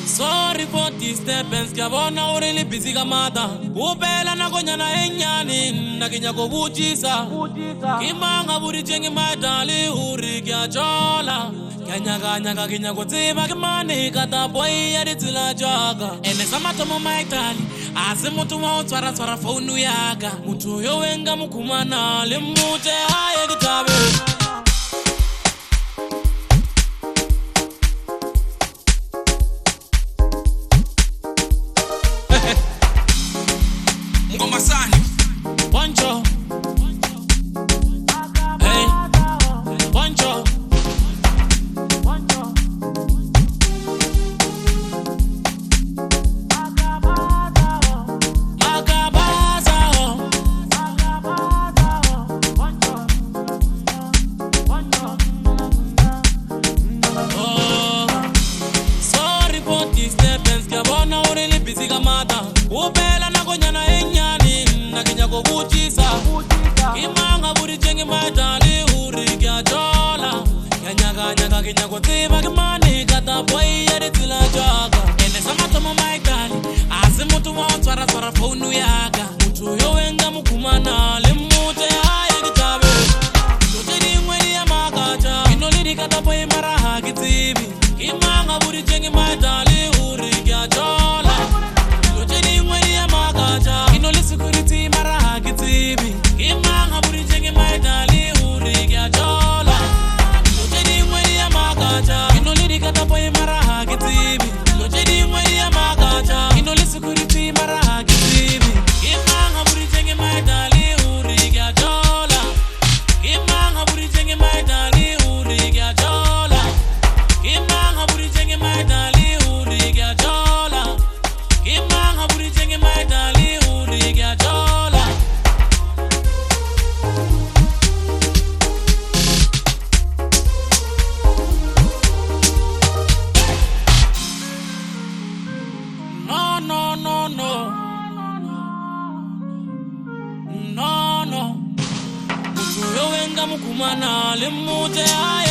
Sorry for these steps, Gavona already busy gamata. Upela na konyana enyani, nakinya kobuchisa. Kimanga buri jengi maitali uri kya chola. Kanya kinya kotiba kimani kata boy yaritila jaga. Ene samatomo maitali, ase mutu wa utwara phone yaga. Mutu yo wenga mukumana, limute haye kitabe. Wancho, hey, wancho, Magabaza, oh, sorry for these steps, Gavona already busy gamata. Upela na konyana enyani, nakinya kobuchisa. Kimanga buri jengi maitali uri kya chola. Kanya kinya kotiba kimani kata boy yaritila jaga. Ene samatomo maitali, ase mutu wa utwara phone yaga. Mutu yo wenga mukumana, limute haye kitabe. Loteni mweli ya makacha, inolidi kata boy maraha kitibi. Kimanga buri jengi maitali uri kya chola. Loteni mweli ya makacha, inolidi security maraha kitibi. Kimanga buri jengi maitali uri kya chola. Loteni mweli ya makacha, inolidi kata boy maraha kitibi. Loteni mweli ya makacha, inolidi security maraha kitibi. Kimanga buri jengi maitali uri kya chola. Kimanga buri jengi maitali uri kya chola. Kimanga buri jengi maitali uri kya chola. Kimanga buri jengi maitali uri kya chola. No. Mutu yo wenga mukumana, limute haye